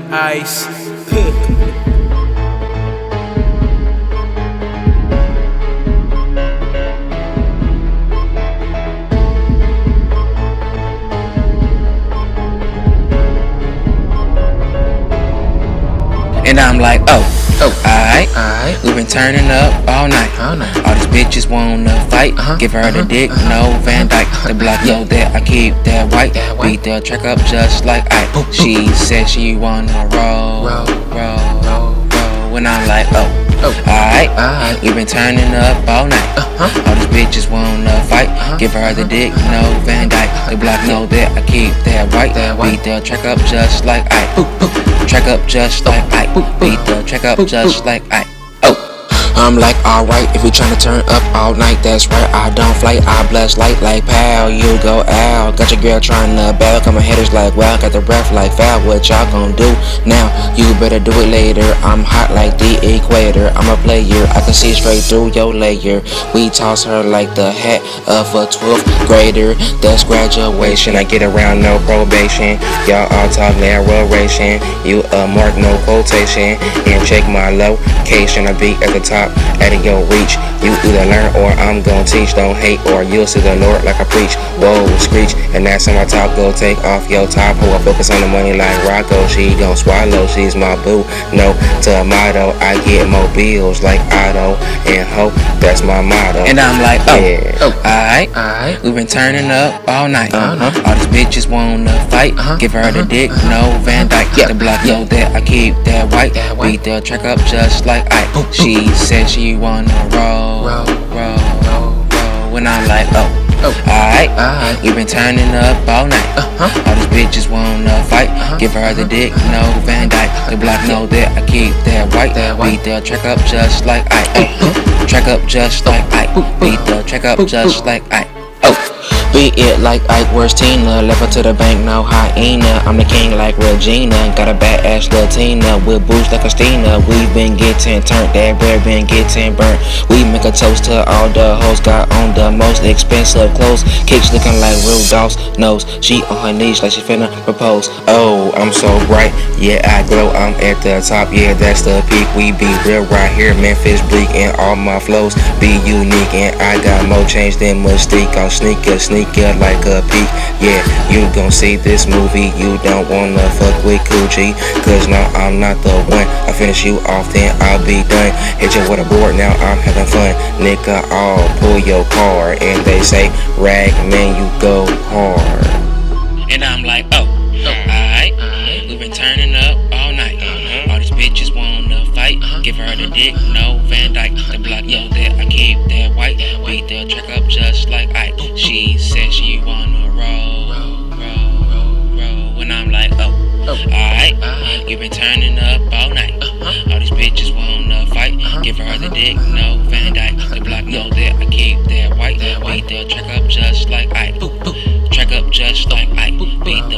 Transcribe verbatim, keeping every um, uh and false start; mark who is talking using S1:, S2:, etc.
S1: Ice.
S2: And I'm like, oh,
S3: Oh,
S2: alright,
S3: alright.
S2: we been turning up all night.
S3: All night.
S2: All these bitches wanna fight.
S3: Uh-huh,
S2: Give her the
S3: uh-huh,
S2: dick,
S3: uh-huh,
S2: no Van Dyke.
S3: uh-huh,
S2: The block
S3: yeah.
S2: know that I keep that white.
S3: That white.
S2: Beat the track up just like I.
S3: Boop, boop,
S2: She said she wanna roll,
S3: Roll,
S2: roll,
S3: roll.
S2: roll. When I'm like, oh,
S3: Oh,
S2: alright,
S3: alright.
S2: we been turning up all night.
S3: Uh-huh.
S2: All these bitches wanna fight.
S3: Uh-huh,
S2: Give her the
S3: uh-huh,
S2: dick,
S3: uh-huh,
S2: no Van Dyke. The block know that I keep that white.
S3: That white.
S2: Beat the track up just like I.
S3: Boop, boop.
S2: Track up just like I.
S3: boop, boop.
S2: Beat the track up
S3: Boop,
S2: just
S3: boop.
S2: like I. Oh.
S3: I'm like, alright, if you tryna turn up all night, that's right, I don't flight, I blast light like pow, you go out. Got your girl tryna bail, come my haters like, wow, got the breath like foul, what y'all gon' do now? You better do it later, I'm hot like the equator, I'm a player, I can see straight through your layer. We toss her like the hat of a twelfth grader, that's graduation. I get around, no probation, y'all all talk narration, you a mark, no quotation, and check my location, I be at the top, out of your reach. You either learn or I'm gon' teach. Don't hate or you'll see the Lord like I preach. Whoa, screech, and that's on my top. Go take off your top. Who I focus on the money like Rocco. She gon' swallow, she's my boo. No tomato, I get more bills like Otto and Ho. That's my motto.
S2: And I'm like, oh,
S3: Yeah.
S2: oh, alright,
S3: Alright.
S2: we been turning up all night.
S3: All night.
S2: All these bitches wanna fight.
S3: Uh-huh,
S2: Give her the
S3: uh-huh,
S2: dick,
S3: uh-huh,
S2: no Van Dyke.
S3: yeah,
S2: The block
S3: yeah.
S2: know that I keep that white.
S3: That white.
S2: Beat the track up just like I.
S3: Boop, boop.
S2: She said she wanna roll,
S3: Roll,
S2: roll,
S3: roll.
S2: roll. When I'm like, oh,
S3: Oh,
S2: alright,
S3: alright.
S2: we been turning up all night.
S3: Uh-huh.
S2: All these bitches wanna fight.
S3: Uh-huh,
S2: Give her the
S3: uh-huh,
S2: dick, no Van Dyke. The block know that I keep that white.
S3: That white.
S2: Beat the track up just like I.
S3: Uh-huh.
S2: Track up just like I.
S3: boop, boop.
S2: Beat the track up
S3: Boop,
S2: just
S3: boop.
S2: like I.
S3: Oh, beat it like Ike, where's Tina? Left her to the bank, no hyena. I'm the king like Regina. Got a bad ass Latina with boobs like Christina. We been getting turned, that bread been getting burnt. We make a toast to all the hoes. Got on the most expensive clothes. Kicks looking like Rudolph's nose. She on her knees like she finna propose. Oh, I'm so bright, yeah I glow. I'm at the top, yeah that's the peak. We be real right here, Memphis bleak, and all my flows be unique. And I got more change than Mystique. I'm sneaker, sneaker like a peak. Yeah, you gon' see this movie. You don't wanna fuck with Coochie, cause no, I'm not the one. I finish you off, then I'll be done. Hit you with a board, now I'm having fun. Nigga, I'll pull your car, and they say, rag man, you go hard.
S2: And I'm like, oh, alright, we been turning up all night. All these bitches wanna fight. Give her the dick, no Van Dyke. The block know that I keep that white. Beat the track up just like I. She said she wanna roll, roll, roll, roll. When I'm like, oh, alright, we been turning up all night. All these bitches wanna fight. Give her the dick, no Van Dyke. The block know that I keep that white. Beat the track up just like I. Track up just like I. Beat